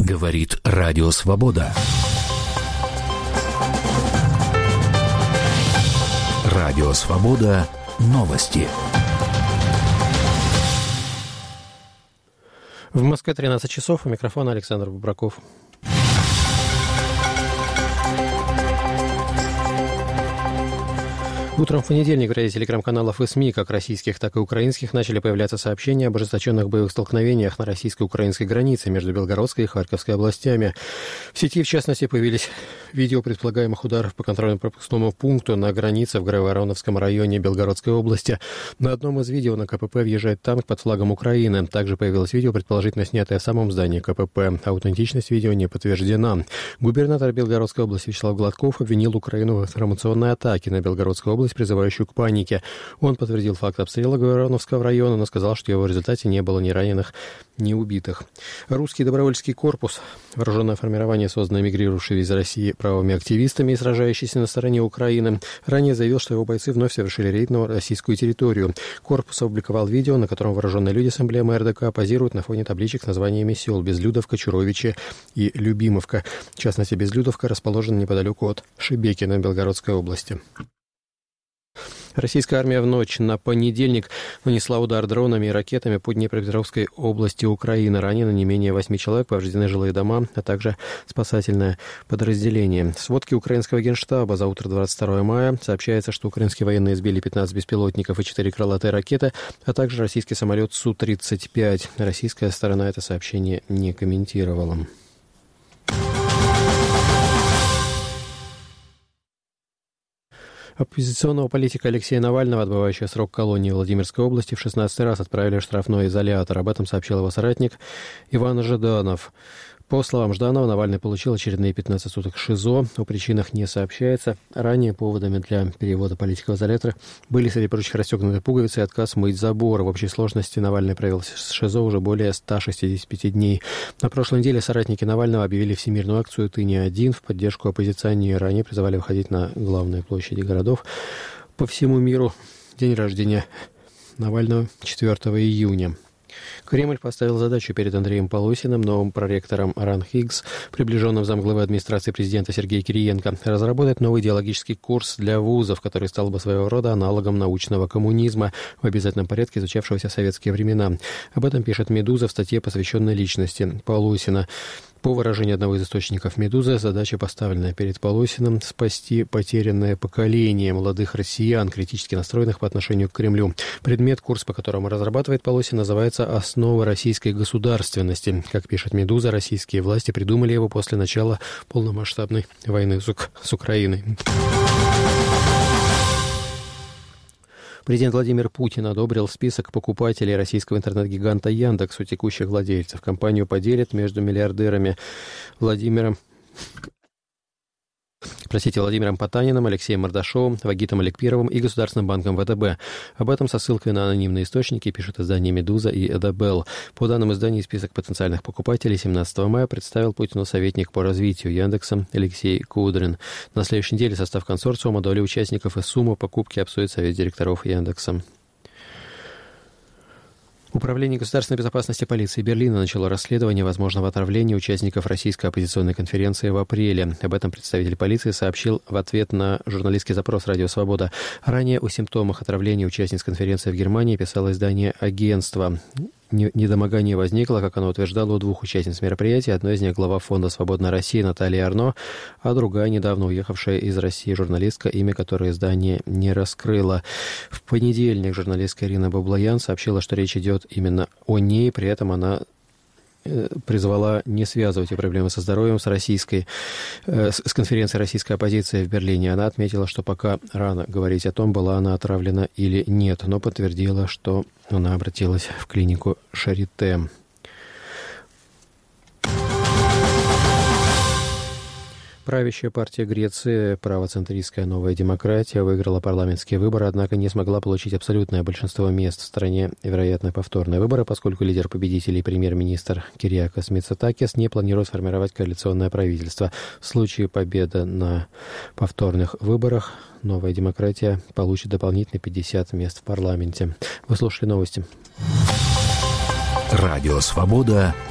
Говорит Радио Свобода. Радио Свобода. Новости. В Москве 13 часов. У микрофона Александр Бубраков. Утром в понедельник в ряде телекрам-каналов и СМИ, как российских, так и украинских, начали появляться сообщения об ожесточенных боевых столкновениях на российско-украинской границе между Белгородской и Харьковской областями. В сети, в частности, появились видео предполагаемых ударов по контрольно-пропускному пункту на границе в Грайвороновском районе Белгородской области. На одном из видео на КПП въезжает танк под флагом Украины. Также появилось видео, предположительно снятое в самом здании КПП. Аутентичность видео не подтверждена. Губернатор Белгородской области Вячеслав Гладков обвинил Украину в информационной атаке на Белгородскую область, призывающую к панике. Он подтвердил факт обстрела Грайвороновского района, но сказал, что в его результате не было ни раненых, ни убитых. Русский добровольческий корпус, вооруженное формирование, созданное мигрировавшими из России правыми активистами и сражающиеся на стороне Украины, ранее заявил, что его бойцы вновь совершили рейд на российскую территорию. Корпус опубликовал видео, на котором вооруженные люди с эмблемой РДК позируют на фоне табличек с названиями сел Безлюдовка, Чуровичи и Любимовка. В частности, Безлюдовка расположена неподалеку от Шебекина Белгородской области. Российская армия в ночь на понедельник нанесла удар дронами и ракетами по Днепропетровской области Украины. Ранено не менее 8 человек, повреждены жилые дома, а также спасательное подразделение. В сводке украинского генштаба за утро 22 мая сообщается, что украинские военные сбили 15 беспилотников и 4 крылатые ракеты, а также российский самолет Су-35. Российская сторона это сообщение не комментировала. Оппозиционного политика Алексея Навального, отбывающего срок колонии в Владимирской области, в 16-й раз отправили в штрафной изолятор. Об этом сообщил его соратник Иван Жданов. По словам Жданова, Навальный получил очередные 15 суток ШИЗО. О причинах не сообщается. Ранее поводами для перевода политика в изолятор были, среди прочих, расстегнутые пуговицы и отказ мыть забор. В общей сложности Навальный провел в ШИЗО уже более 165 дней. На прошлой неделе соратники Навального объявили всемирную акцию «Ты не один» в поддержку оппозиционера. Они призывали выходить на главные площади городов по всему миру. День рождения Навального 4 июня. Кремль поставил задачу перед Андреем Полосиным, новым проректором РАН ХИГС, приближенным замглавы администрации президента Сергея Кириенко, разработать новый идеологический курс для вузов, который стал бы своего рода аналогом научного коммунизма, в обязательном порядке изучавшегося в советские времена. Об этом пишет «Медуза» в статье, посвященной личности Полосина. По выражению одного из источников «Медузы», задача, поставленная перед Полосиным, спасти потерянное поколение молодых россиян, критически настроенных по отношению к Кремлю. Предмет, курс, по которому разрабатывает Полосин, называется «Основа российской государственности». Как пишет «Медуза», российские власти придумали его после начала полномасштабной войны с Украиной. Президент Владимир Путин одобрил список покупателей российского интернет-гиганта Яндекс у текущих владельцев. Компанию поделят между миллиардерами Владимиром Потаниным, Алексеем Мордашовым, Вагитом Аликпировым и Государственным банком ВТБ. Об этом со ссылкой на анонимные источники пишут издания «Медуза» и «Эдабелл». По данным изданий, список потенциальных покупателей 17 мая представил Путину советник по развитию Яндекса Алексей Кудрин. На следующей неделе состав консорциума, доли участников и сумму покупки обсудит совет директоров Яндекса. Управление государственной безопасности полиции Берлина начало расследование возможного отравления участников российской оппозиционной конференции в апреле. Об этом представитель полиции сообщил в ответ на журналистский запрос «Радио Свобода». Ранее о симптомах отравления участниц конференции в Германии писало издание «Агентство». Недомогание возникло, как оно утверждало, у двух участниц мероприятия. Одной из них глава фонда «Свободная Россия» Наталья Арно, а другая недавно уехавшая из России журналистка, имя которой издание не раскрыло. В понедельник журналистка Ирина Баблоян сообщила, что речь идет именно о ней, при этом она призвала не связывать проблемы со здоровьем с конференцией российской оппозиции в Берлине. Она отметила, что пока рано говорить о том, была она отравлена или нет, но подтвердила, что она обратилась в клинику Шарите. Правящая партия Греции, правоцентристская «Новая демократия», выиграла парламентские выборы, однако не смогла получить абсолютное большинство мест в стране и, вероятно, повторные выборы, поскольку лидер победителей, премьер-министр Кириакос Мицотакис, не планирует формировать коалиционное правительство. В случае победы на повторных выборах «Новая демократия» получит дополнительные 50 мест в парламенте. Вы слушали новости. Радио «Свобода».